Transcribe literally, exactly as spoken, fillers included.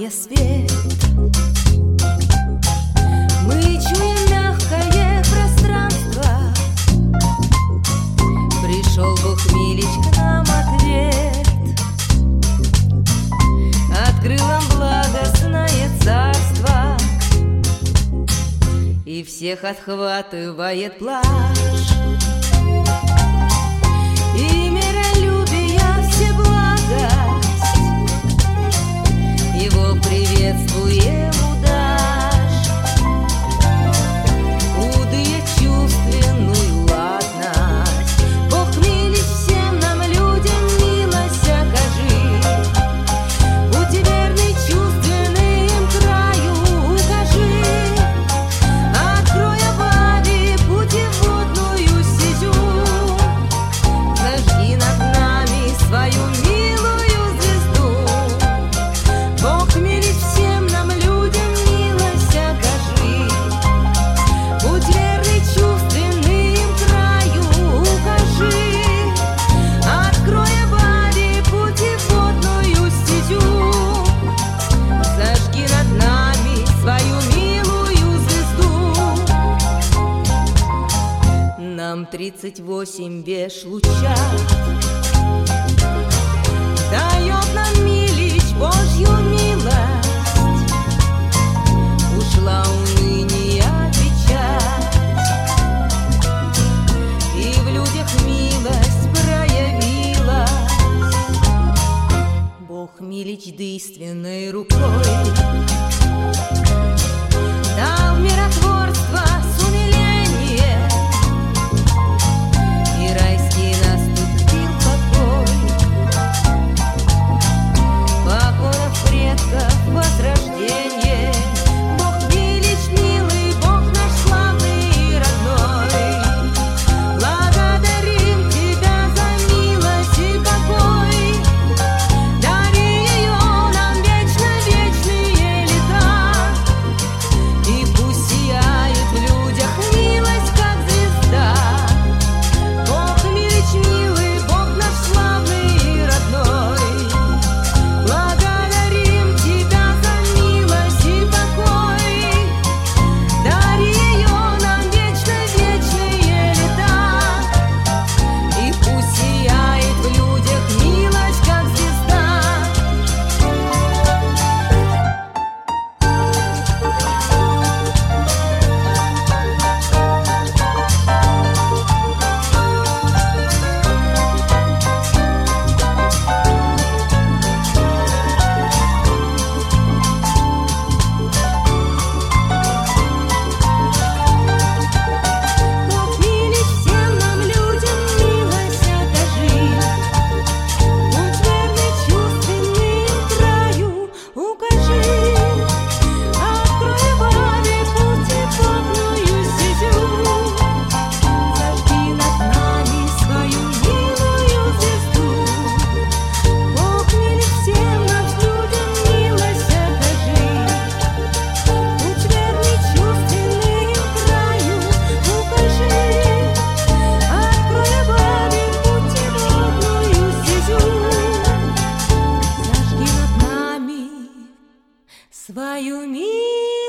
зажигая свет. Мы чуем мягкое пространство. Пришел Бог Милич к нам ответ. Открыл нам благостное царство, и всех отхватывает плашь. И миролюбия всеблагость его приветствуем удашь. Удые чувственную ладность. Бог Милич всем нам, людям, милость окажи. Будь верный чувственным краю укажи. Открой аварии путеводную стезю. Зажги над нами свою милую звезду. Бог Милич всем нам, людям, милость окажи. Будь верный чувственным краю укажи. Открой аварии путеводную стезю. Зажги над нами свою милую звезду. Нам тридцать восемь веш луча дает нам Милич Божью милость. Ушла уныние печать, и в людях милость проявилась. Бог Милич действенной рукой дал миротворство с умилением, и райский наступил покой. Покоя предков возрождение. Бог Милич милый, Бог наш славный и родной. Благодарим Тебя за милость и покой. Дари ее нам вечно, вечные лета. И пусть сияет в людях милость, как звезда. Бог Милич милый, Бог наш славный и родной. Благодарим Тебя за милость и покой. Дари ее нам вечно, вечные лета. И пусть сияет в людях милость, как звезда. Бог Милич всем нам, людям, милость окажи. Будь верный чувственным краю укажи. Открой аварии путеводную стезю. Зажги над нами свою милую звезду. Бог Милич всем нам, людям, милость окажи. Будь верный чувственным краю укажи. Открой аварии путеводную стезю. Зажги над нами свою милую